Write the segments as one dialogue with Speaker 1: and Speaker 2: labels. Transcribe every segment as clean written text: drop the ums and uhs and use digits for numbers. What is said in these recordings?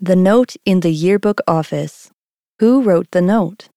Speaker 1: The note in the yearbook office. Who wrote the note?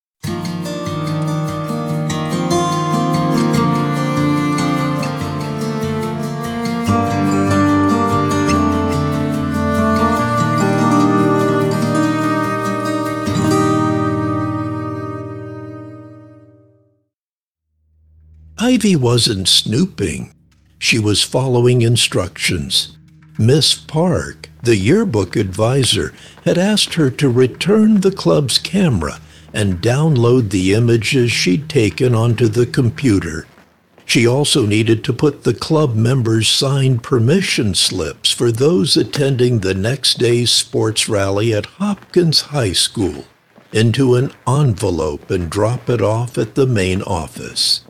Speaker 2: Ivy wasn't snooping. She was following instructions. Miss Park, the yearbook advisor, had asked her to return the club's camera and download the images she'd taken onto the computer. She also needed to put the club members' signed permission slips for those attending the next day's sports rally at Hopkins High School into an envelope and drop it off at the main office.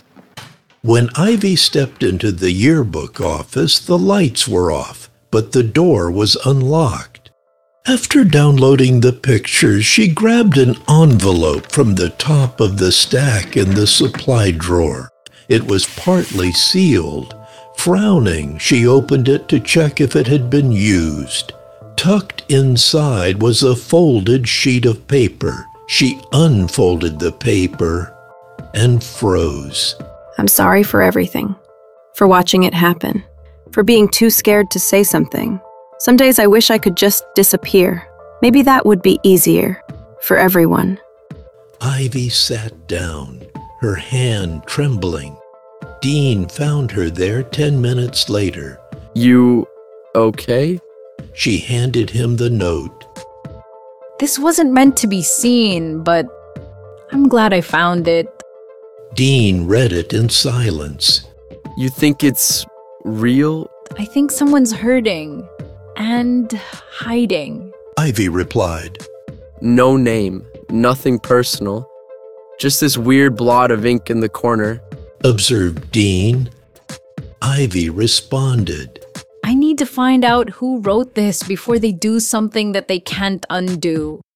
Speaker 2: When Ivy stepped into the yearbook office, the lights were off, but the door was unlocked. After downloading the pictures, she grabbed an envelope from the top of the stack in the supply drawer. It was partly sealed. Frowning, she opened it to check if it had been used. Tucked inside was a folded sheet of paper. She unfolded the paper and froze.
Speaker 3: I'm sorry for everything, for watching it happen, for being too scared to say something. Some days I wish I could just disappear. Maybe that would be easier for everyone.
Speaker 2: Ivy sat down, her hand trembling. Dean found her there 10 minutes later.
Speaker 4: You okay?
Speaker 2: She handed him the note.
Speaker 5: This wasn't meant to be seen, but I'm glad I found it.
Speaker 2: Dean read it in silence.
Speaker 4: You think it's real?
Speaker 5: I think someone's hurting and hiding.
Speaker 2: Ivy replied.
Speaker 4: No name, nothing personal. Just this weird blot of ink in the corner.
Speaker 2: Observed Dean. Ivy responded.
Speaker 5: I need to find out who wrote this before they do something that they can't undo.